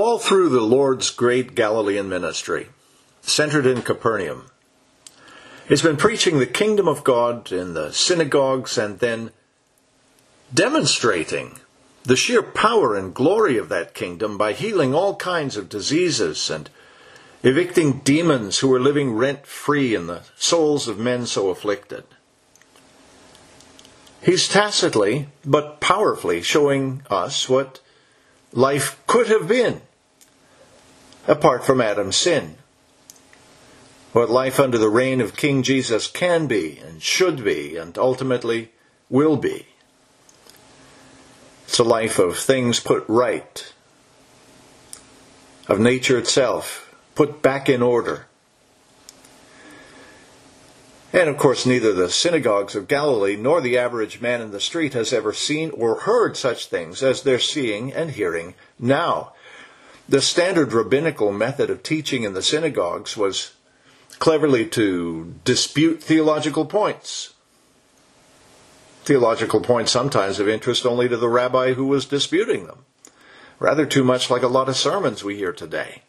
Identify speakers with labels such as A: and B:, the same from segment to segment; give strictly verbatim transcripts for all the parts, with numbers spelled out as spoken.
A: All through the Lord's great Galilean ministry, centered in Capernaum, he's been preaching the kingdom of God in the synagogues and then demonstrating the sheer power and glory of that kingdom by healing all kinds of diseases and evicting demons who were living rent-free in the souls of men so afflicted. He's tacitly but powerfully showing us what life could have been apart from Adam's sin. What life under the reign of King Jesus can be and should be and ultimately will be. It's a life of things put right, of nature itself put back in order. And of course, neither the synagogues of Galilee nor the average man in the street has ever seen or heard such things as they're seeing and hearing now. The standard rabbinical method of teaching in the synagogues was cleverly to dispute theological points. Theological points sometimes of interest only to the rabbi who was disputing them. Rather too much like a lot of sermons we hear today.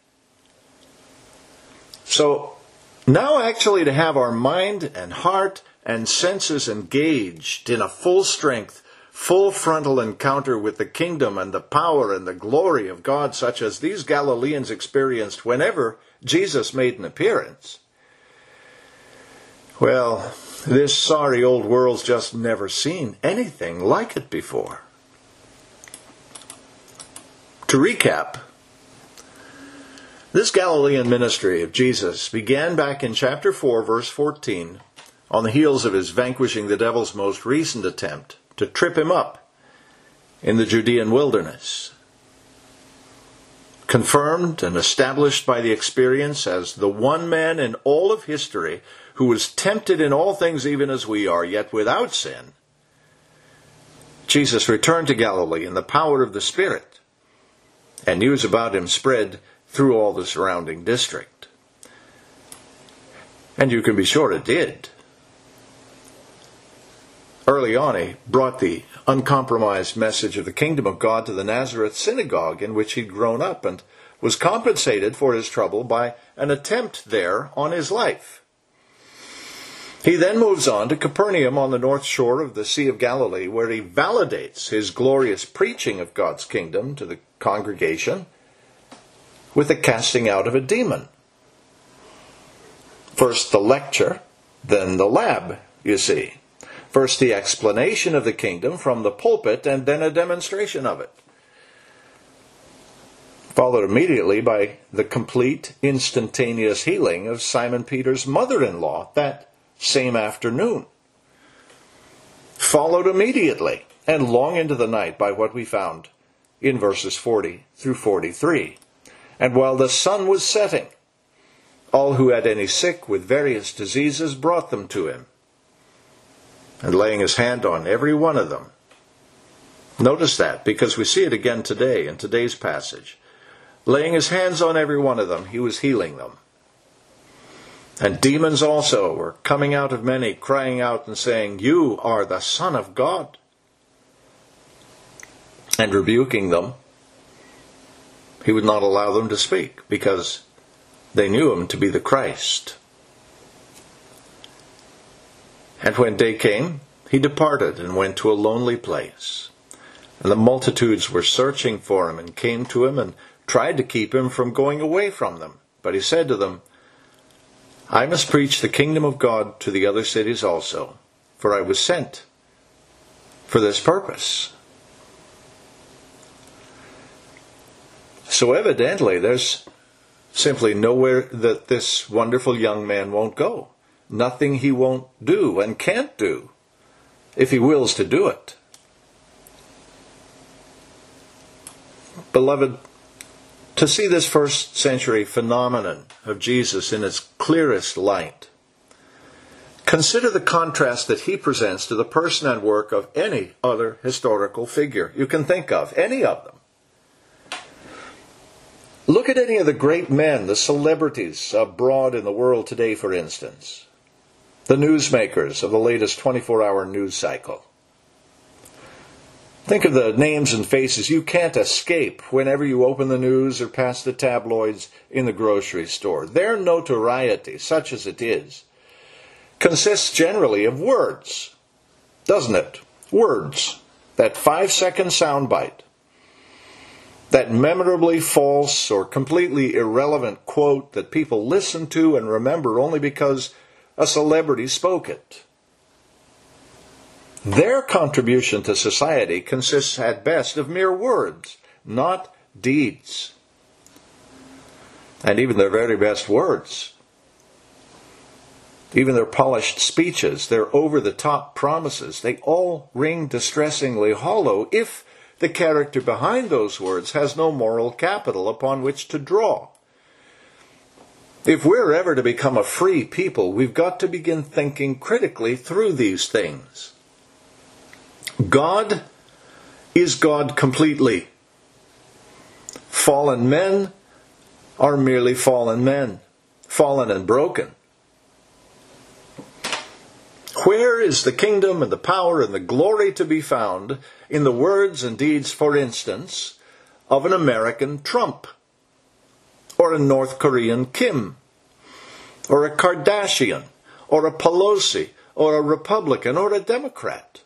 A: So, now actually to have our mind and heart and senses engaged in a full strength, full frontal encounter with the kingdom and the power and the glory of God such as these Galileans experienced whenever Jesus made an appearance. Well, this sorry old world's just never seen anything like it before. To recap, this Galilean ministry of Jesus began back in chapter four, verse fourteen, on the heels of his vanquishing the devil's most recent attempt to trip him up in the Judean wilderness. Confirmed and established by the experience as the one man in all of history who was tempted in all things even as we are, yet without sin, Jesus returned to Galilee in the power of the Spirit, and news about him spread through all the surrounding district. And you can be sure it did. Early on, he brought the uncompromised message of the kingdom of God to the Nazareth synagogue in which he'd grown up and was compensated for his trouble by an attempt there on his life. He then moves on to Capernaum on the north shore of the Sea of Galilee, where he validates his glorious preaching of God's kingdom to the congregation with the casting out of a demon. First the lecture, then the lab, you see. First the explanation of the kingdom from the pulpit, and then a demonstration of it. Followed immediately by the complete, instantaneous healing of Simon Peter's mother-in-law that same afternoon. Followed immediately and long into the night by what we found in verses forty through forty-three. And while the sun was setting, all who had any sick with various diseases brought them to him. And laying his hand on every one of them. Notice that, because we see it again today in today's passage. Laying his hands on every one of them, he was healing them. And demons also were coming out of many, crying out and saying, "You are the Son of God." And rebuking them, he would not allow them to speak, because they knew him to be the Christ. And when day came, he departed and went to a lonely place. And the multitudes were searching for him and came to him and tried to keep him from going away from them. But he said to them, "I must preach the kingdom of God to the other cities also, for I was sent for this purpose." So evidently there's simply nowhere that this wonderful young man won't go. Nothing he won't do and can't do if he wills to do it. Beloved, to see this first century phenomenon of Jesus in its clearest light, consider the contrast that he presents to the person and work of any other historical figure you can think of, any of them. Look at any of the great men, the celebrities abroad in the world today, for instance. The newsmakers of the latest twenty-four hour news cycle. Think of the names and faces you can't escape whenever you open the news or pass the tabloids in the grocery store. Their notoriety, such as it is, consists generally of words, doesn't it? Words. That five-second soundbite. That memorably false or completely irrelevant quote that people listen to and remember only because a celebrity spoke it. Their contribution to society consists at best of mere words, not deeds. And even their very best words, even their polished speeches, their over-the-top promises, they all ring distressingly hollow if the character behind those words has no moral capital upon which to draw. If we're ever to become a free people, we've got to begin thinking critically through these things. God is God completely. Fallen men are merely fallen men, fallen and broken. Where is the kingdom and the power and the glory to be found in the words and deeds, for instance, of an American Trump, or a North Korean Kim, or a Kardashian, or a Pelosi, or a Republican, or a Democrat?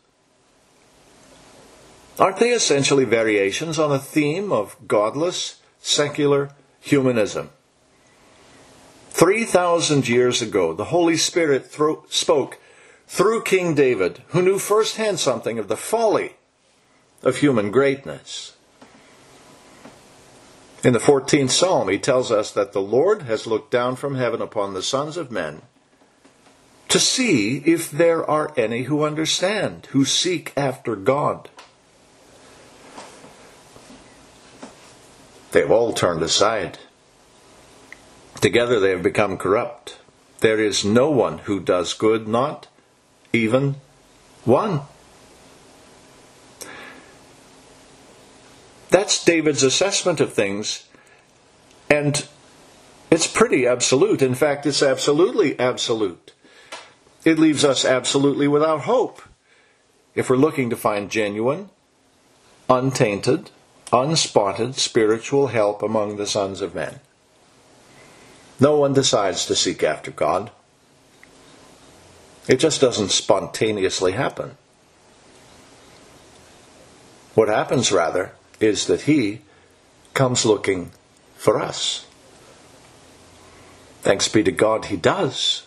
A: Aren't they essentially variations on a theme of godless, secular humanism? Three thousand years ago, the Holy Spirit thro- spoke through King David, who knew firsthand something of the folly of human greatness. In the fourteenth Psalm, he tells us that the Lord has looked down from heaven upon the sons of men to see if there are any who understand, who seek after God. They have all turned aside. Together they have become corrupt. There is no one who does good, not even one. That's David's assessment of things, and it's pretty absolute. In fact, it's absolutely absolute. It leaves us absolutely without hope if we're looking to find genuine, untainted, unspotted spiritual help among the sons of men. No one decides to seek after God. It just doesn't spontaneously happen. What happens, rather, is that He comes looking for us. Thanks be to God, He does.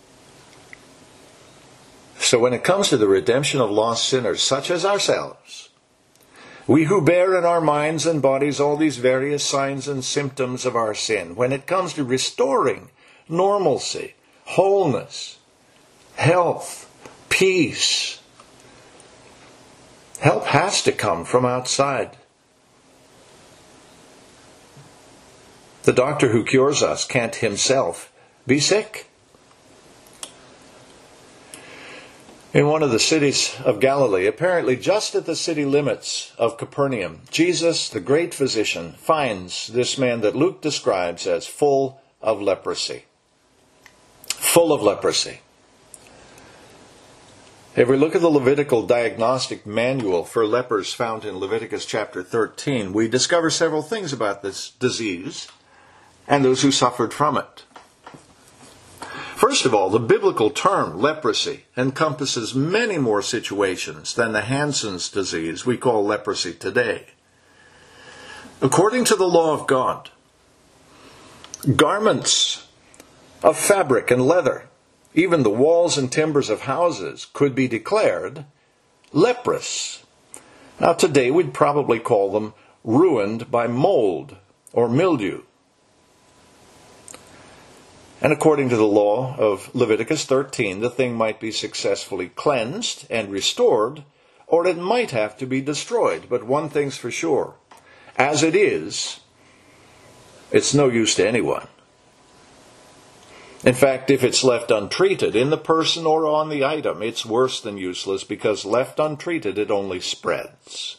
A: So when it comes to the redemption of lost sinners, such as ourselves, we who bear in our minds and bodies all these various signs and symptoms of our sin, when it comes to restoring normalcy, wholeness, health, peace, help has to come from outside. The doctor who cures us can't himself be sick. In one of the cities of Galilee, apparently just at the city limits of Capernaum, Jesus, the great physician, finds this man that Luke describes as full of leprosy. Full of leprosy. If we look at the Levitical diagnostic manual for lepers found in Leviticus chapter thirteen, we discover several things about this disease and those who suffered from it. First of all, the biblical term leprosy encompasses many more situations than the Hansen's disease we call leprosy today. According to the law of God, garments of fabric and leather, even the walls and timbers of houses, could be declared leprous. Now today we'd probably call them ruined by mold or mildew. And according to the law of Leviticus thirteen, the thing might be successfully cleansed and restored, or it might have to be destroyed. But one thing's for sure. As it is, it's no use to anyone. In fact, if it's left untreated in the person or on the item, it's worse than useless, because left untreated, it only spreads.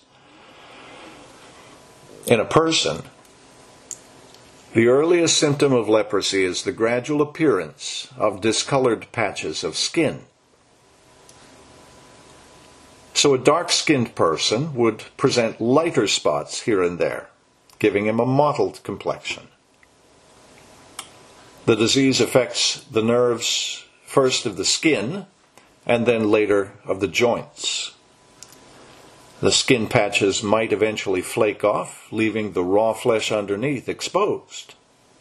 A: In a person, the earliest symptom of leprosy is the gradual appearance of discolored patches of skin. So a dark-skinned person would present lighter spots here and there, giving him a mottled complexion. The disease affects the nerves first of the skin and then later of the joints. The skin patches might eventually flake off, leaving the raw flesh underneath exposed.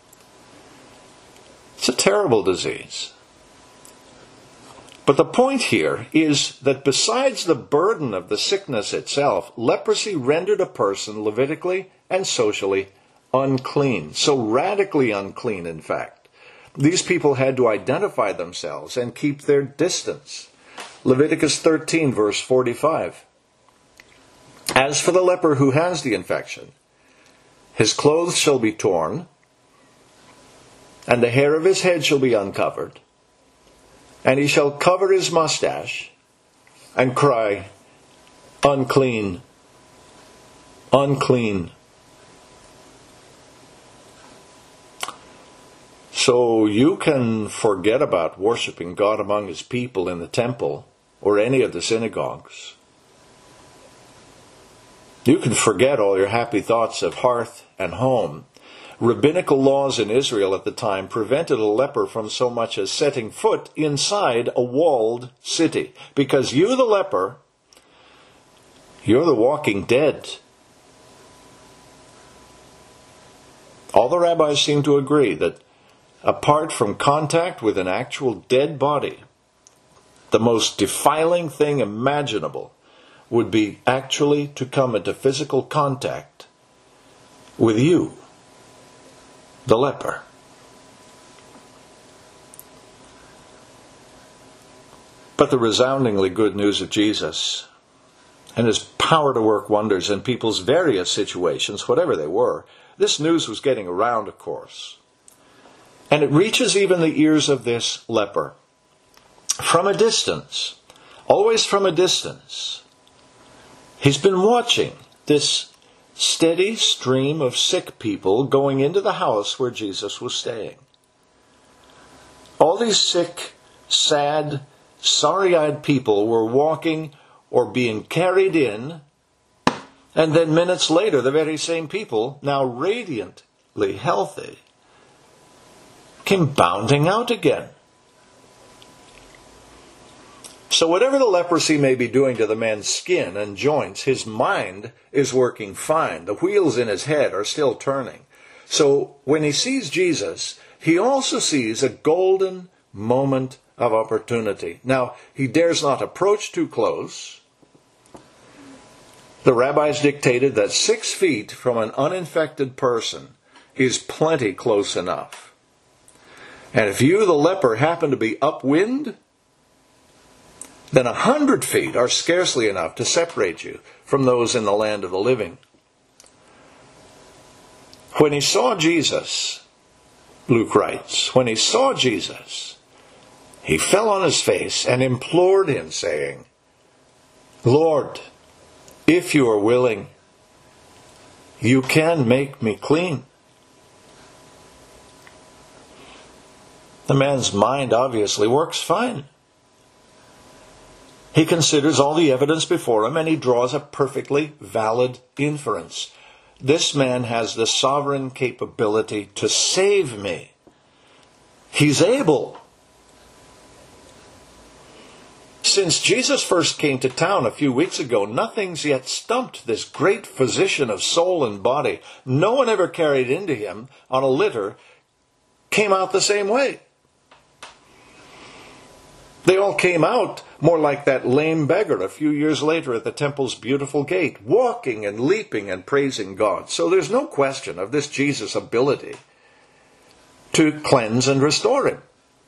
A: It's a terrible disease. But the point here is that besides the burden of the sickness itself, leprosy rendered a person Levitically and socially unclean. So radically unclean, in fact. These people had to identify themselves and keep their distance. Leviticus thirteen, verse forty-five. As for the leper who has the infection, his clothes shall be torn, and the hair of his head shall be uncovered, and he shall cover his mustache and cry, unclean, unclean. So you can forget about worshiping God among his people in the temple or any of the synagogues. You can forget all your happy thoughts of hearth and home. Rabbinical laws in Israel at the time prevented a leper from so much as setting foot inside a walled city. Because you, the leper, you're the walking dead. All the rabbis seem to agree that apart from contact with an actual dead body, the most defiling thing imaginable would be actually to come into physical contact with you, the leper. But the resoundingly good news of Jesus and his power to work wonders in people's various situations, whatever they were, this news was getting around, of course. And it reaches even the ears of this leper. From a distance, always from a distance, he's been watching this steady stream of sick people going into the house where Jesus was staying. All these sick, sad, sorry-eyed people were walking or being carried in, and then minutes later, the very same people, now radiantly healthy, came bounding out again. So whatever the leprosy may be doing to the man's skin and joints, his mind is working fine. The wheels in his head are still turning. So when he sees Jesus, he also sees a golden moment of opportunity. Now, he dares not approach too close. The rabbis dictated that six feet from an uninfected person is plenty close enough. And if you, the leper, happen to be upwind, then a hundred feet are scarcely enough to separate you from those in the land of the living. When he saw Jesus, Luke writes, when he saw Jesus, he fell on his face and implored him, saying, Lord, if you are willing, you can make me clean. The man's mind obviously works fine. He considers all the evidence before him and he draws a perfectly valid inference. This man has the sovereign capability to save me. He's able. Since Jesus first came to town a few weeks ago, nothing's yet stumped this great physician of soul and body. No one ever carried into him on a litter came out the same way. They all came out more like that lame beggar a few years later at the temple's beautiful gate, walking and leaping and praising God. So there's no question of this Jesus' ability to cleanse and restore him.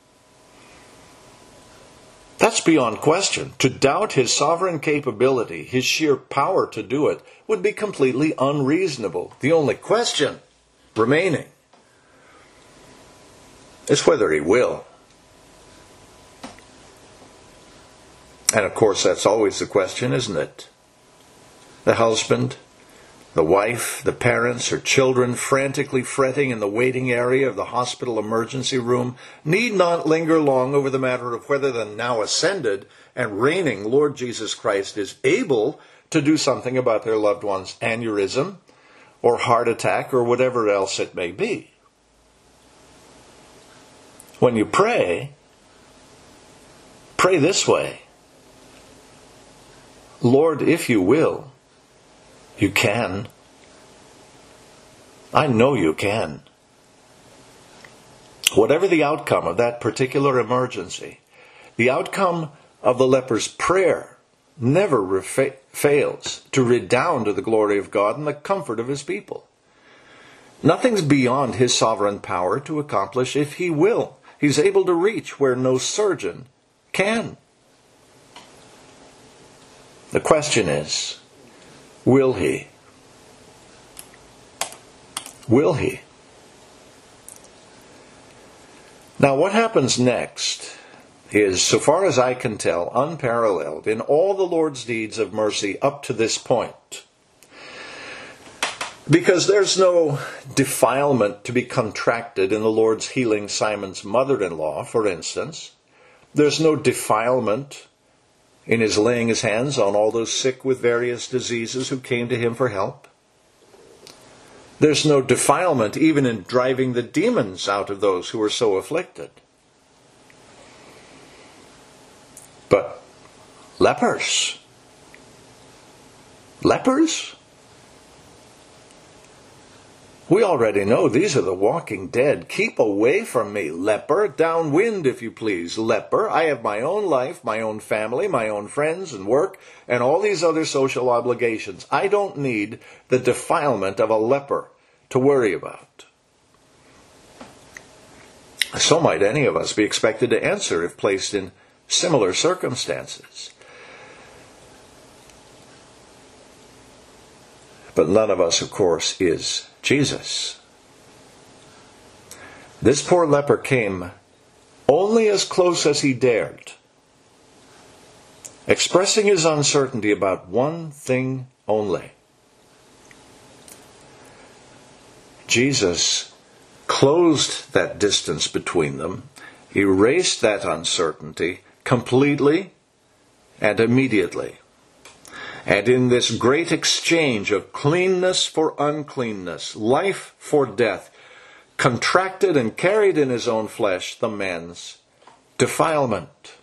A: That's beyond question. To doubt his sovereign capability, his sheer power to do it, would be completely unreasonable. The only question remaining is whether he will. And of course, that's always the question, isn't it? The husband The wife, the parents, her children frantically fretting in the waiting area of the hospital emergency room need not linger long over the matter of whether the now ascended and reigning Lord Jesus Christ is able to do something about their loved one's aneurysm or heart attack or whatever else it may be. When you pray, pray this way: Lord, if you will, you can. I know you can. Whatever the outcome of that particular emergency, the outcome of the leper's prayer never refa- fails to redound to the glory of God and the comfort of his people. Nothing's beyond his sovereign power to accomplish if he will. He's able to reach where no surgeon can. The question is, will he? Will he? Now, what happens next is, so far as I can tell, unparalleled in all the Lord's deeds of mercy up to this point. Because there's no defilement to be contracted in the Lord's healing Simon's mother-in-law, for instance. There's no defilement in his laying his hands on all those sick with various diseases who came to him for help. There's no defilement even in driving the demons out of those who were so afflicted. But lepers? Lepers? We already know these are the walking dead. Keep away from me, leper. Downwind, if you please, leper. I have my own life, my own family, my own friends and work, and all these other social obligations. I don't need the defilement of a leper to worry about. So might any of us be expected to answer if placed in similar circumstances. But none of us, of course, is Jesus. This poor leper came only as close as he dared, expressing his uncertainty about one thing only. Jesus closed that distance between them, erased that uncertainty completely and immediately. And in this great exchange of cleanness for uncleanness, life for death, contracted and carried in his own flesh the man's defilement.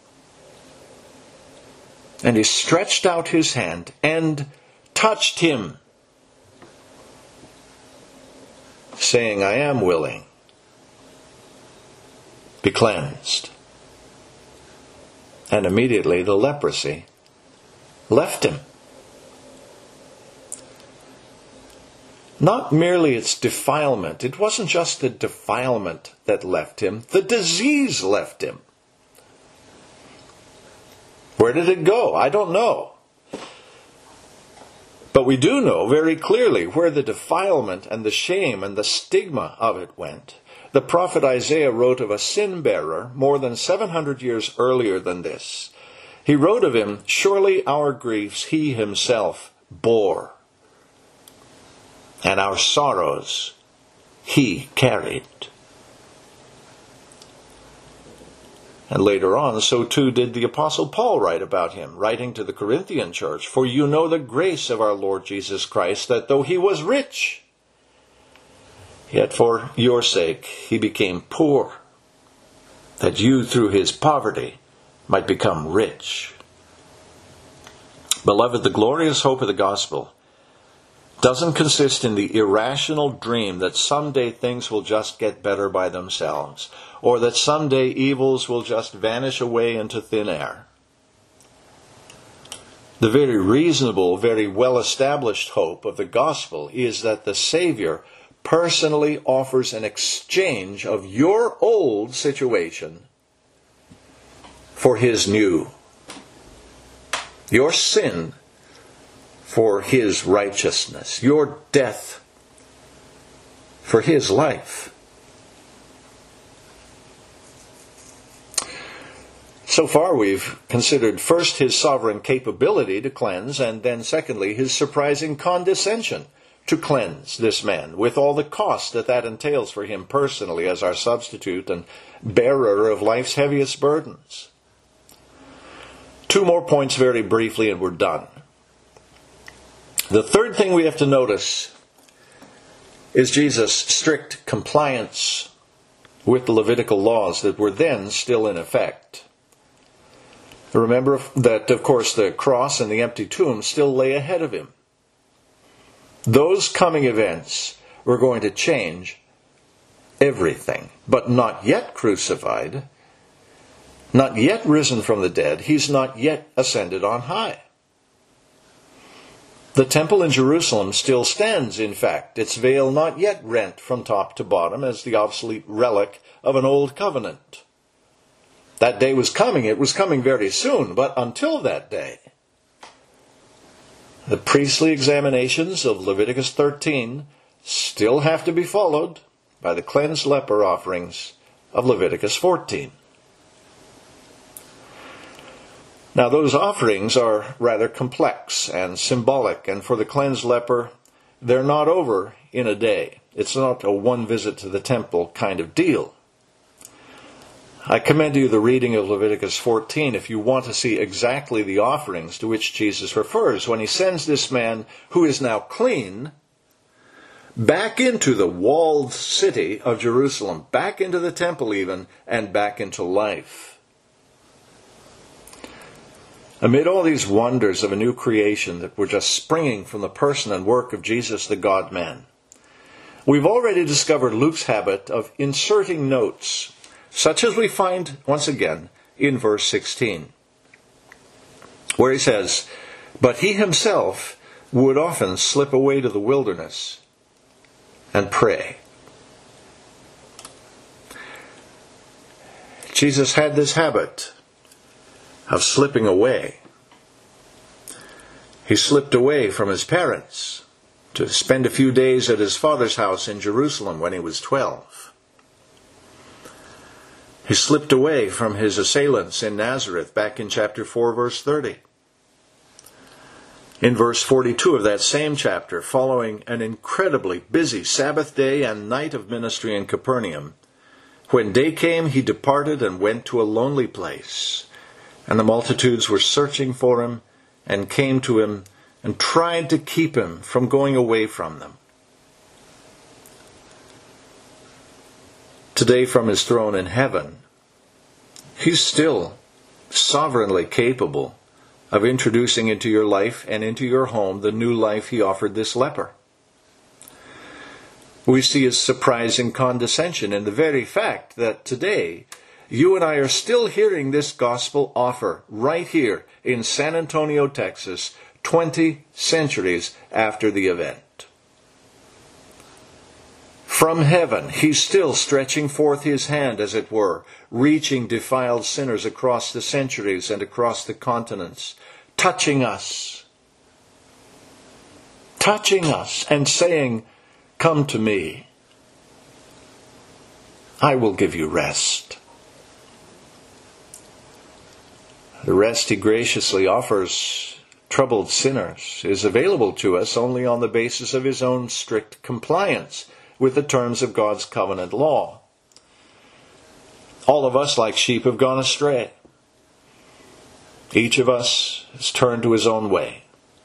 A: And he stretched out his hand and touched him, saying, I am willing. Be cleansed. And immediately the leprosy left him. Not merely its defilement. It wasn't just the defilement that left him. The disease left him. Where did it go? I don't know. But we do know very clearly where the defilement and the shame and the stigma of it went. The prophet Isaiah wrote of a sin-bearer more than seven hundred years earlier than this. He wrote of him, surely our griefs he himself bore, and our sorrows he carried. And later on, so too did the Apostle Paul write about him, writing to the Corinthian church, for you know the grace of our Lord Jesus Christ, that though he was rich, yet for your sake he became poor, that you through his poverty might become rich. Beloved, the glorious hope of the gospel doesn't consist in the irrational dream that someday things will just get better by themselves, or that someday evils will just vanish away into thin air. The very reasonable, very well-established hope of the gospel is that the Savior personally offers an exchange of your old situation for his new. Your sin for his righteousness. Your death for his life. So far we've considered first his sovereign capability to cleanse, and then secondly his surprising condescension to cleanse this man, with all the cost that that entails for him personally as our substitute and bearer of life's heaviest burdens. Two more points very briefly and we're done. The third thing we have to notice is Jesus' strict compliance with the Levitical laws that were then still in effect. Remember that, of course, the cross and the empty tomb still lay ahead of him. Those coming events were going to change everything, but not yet crucified, not yet risen from the dead. He's not yet ascended on high. The temple in Jerusalem still stands, in fact, its veil not yet rent from top to bottom as the obsolete relic of an old covenant. That day was coming. It was coming very soon, but until that day, the priestly examinations of Leviticus thirteen still have to be followed by the cleansed leper offerings of Leviticus fourteen. Now those offerings are rather complex and symbolic, and for the cleansed leper, they're not over in a day. It's not a one visit to the temple kind of deal. I commend you the reading of Leviticus fourteen if you want to see exactly the offerings to which Jesus refers when he sends this man who is now clean back into the walled city of Jerusalem, back into the temple even, and back into life. Amid all these wonders of a new creation that were just springing from the person and work of Jesus the God-man, we've already discovered Luke's habit of inserting notes, such as we find, once again, in verse sixteen, where he says, "But he himself would often slip away to the wilderness and pray." Jesus had this habit of slipping away. He slipped away from his parents to spend a few days at his father's house in Jerusalem when he was twelve. He slipped away from his assailants in Nazareth back in chapter four, verse thirty. In verse forty-two of that same chapter, following an incredibly busy Sabbath day and night of ministry in Capernaum, when day came, he departed and went to a lonely place, and the multitudes were searching for him and came to him and tried to keep him from going away from them. Today, from his throne in heaven, he's still sovereignly capable of introducing into your life and into your home the new life he offered this leper. We see his surprising condescension in the very fact that today you and I are still hearing this gospel offer right here in San Antonio, Texas, twenty centuries after the event. From heaven, he's still stretching forth his hand, as it were, reaching defiled sinners across the centuries and across the continents, touching us, touching us and saying, "Come to me. I will give you rest." The rest he graciously offers troubled sinners is available to us only on the basis of his own strict compliance with the terms of God's covenant law. All of us, like sheep, have gone astray. Each of us has turned to his own way.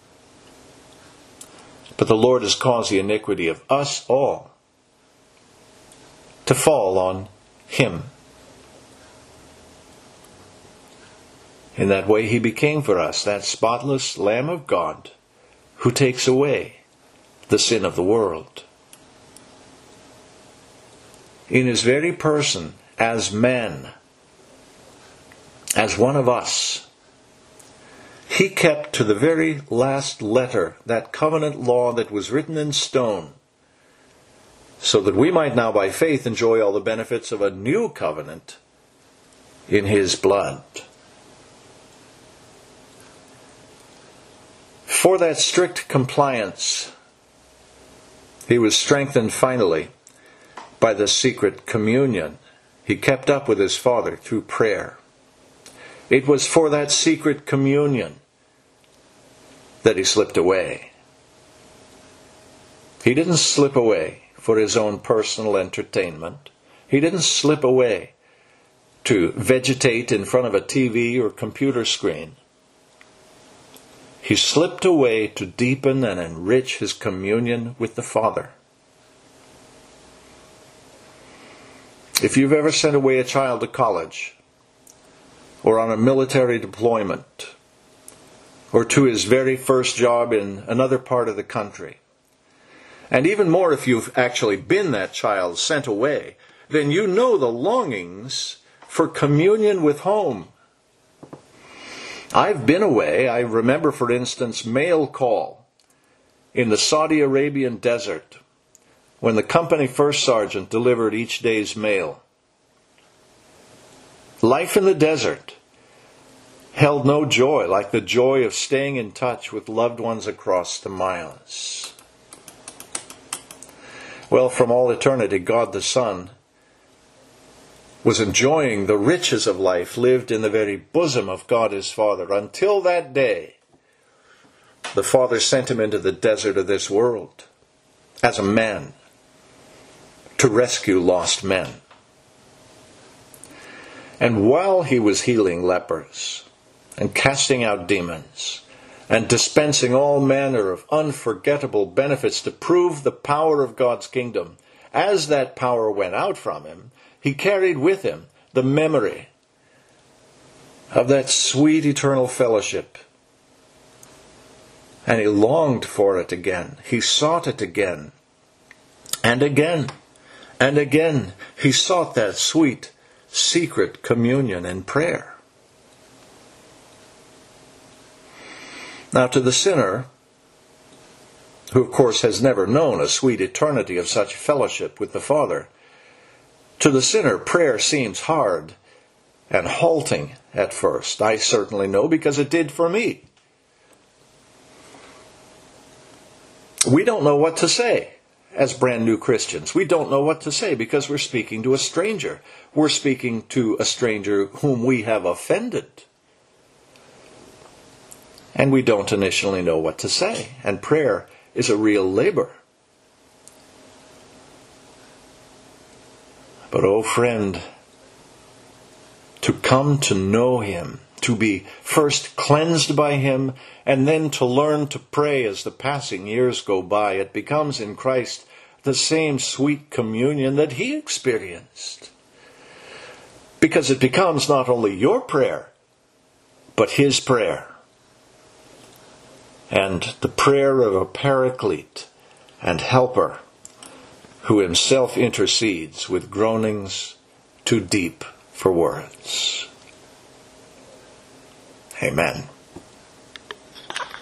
A: But the Lord has caused the iniquity of us all to fall on him. In that way he became for us that spotless Lamb of God who takes away the sin of the world. In his very person, as man, as one of us, he kept to the very last letter that covenant law that was written in stone, so that we might now by faith enjoy all the benefits of a new covenant in his blood. For that strict compliance, he was strengthened finally by the secret communion he kept up with his Father through prayer. It was for that secret communion that he slipped away. He didn't slip away for his own personal entertainment. He didn't slip away to vegetate in front of a T V or computer screen. He slipped away to deepen and enrich his communion with the Father. If you've ever sent away a child to college, or on a military deployment, or to his very first job in another part of the country, and even more if you've actually been that child sent away, then you know the longings for communion with home. I've been away. I remember, for instance, mail call in the Saudi Arabian desert when the company first sergeant delivered each day's mail. Life in the desert held no joy like the joy of staying in touch with loved ones across the miles. Well, from all eternity, God the Son was enjoying the riches of life lived in the very bosom of God his Father until that day the Father sent him into the desert of this world as a man to rescue lost men. And while he was healing lepers and casting out demons and dispensing all manner of unforgettable benefits to prove the power of God's kingdom, as that power went out from him, he carried with him the memory of that sweet eternal fellowship. And he longed for it again. He sought it again. And again. And again. He sought that sweet, secret communion and prayer. Now to the sinner, who of course has never known a sweet eternity of such fellowship with the Father, to the sinner, prayer seems hard and halting at first. I certainly know, because it did for me. We don't know what to say as brand new Christians. We don't know what to say because we're speaking to a stranger. We're speaking to a stranger whom we have offended. And we don't initially know what to say. And prayer is a real labor. But, oh friend, to come to know him, to be first cleansed by him, and then to learn to pray as the passing years go by, it becomes in Christ the same sweet communion that he experienced. Because it becomes not only your prayer, but his prayer. And the prayer of a paraclete and helper, who himself intercedes with groanings too deep for words. Amen.